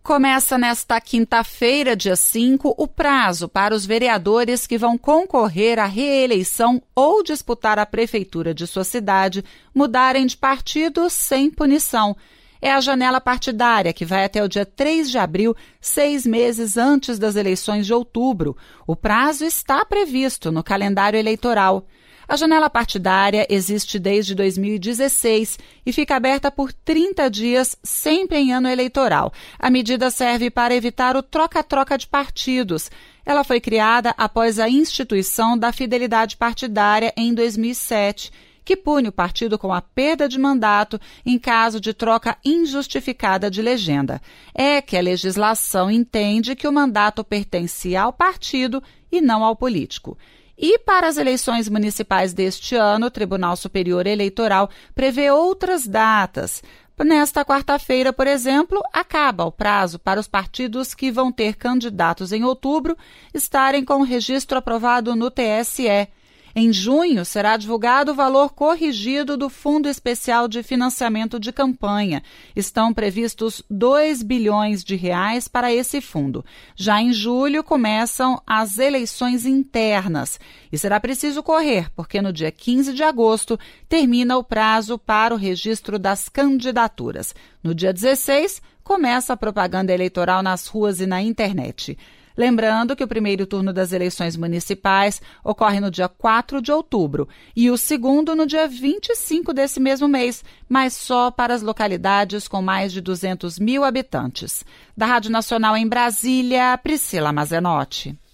Começa nesta quinta-feira, dia 5, o prazo para os vereadores que vão concorrer à reeleição ou disputar a prefeitura de sua cidade mudarem de partido sem punição. É a janela partidária que vai até o dia 3 de abril, 6 meses antes das eleições de outubro. O prazo está previsto no calendário eleitoral. A janela partidária existe desde 2016 e fica aberta por 30 dias, sempre em ano eleitoral. A medida serve para evitar o troca-troca de partidos. Ela foi criada após a instituição da fidelidade partidária em 2007, que pune o partido com a perda de mandato em caso de troca injustificada de legenda. É que a legislação entende que o mandato pertence ao partido e não ao político. E para as eleições municipais deste ano, o Tribunal Superior Eleitoral prevê outras datas. Nesta quarta-feira, por exemplo, acaba o prazo para os partidos que vão ter candidatos em outubro estarem com o registro aprovado no TSE. Em junho, será divulgado o valor corrigido do Fundo Especial de Financiamento de Campanha. Estão previstos R$ 2 bilhões para esse fundo. Já em julho, começam as eleições internas. E será preciso correr, porque no dia 15 de agosto termina o prazo para o registro das candidaturas. No dia 16, começa a propaganda eleitoral nas ruas e na internet. Lembrando que o primeiro turno das eleições municipais ocorre no dia 4 de outubro e o segundo no dia 25 desse mesmo mês, mas só para as localidades com mais de 200 mil habitantes. Da Rádio Nacional em Brasília, Priscila Mazenotti.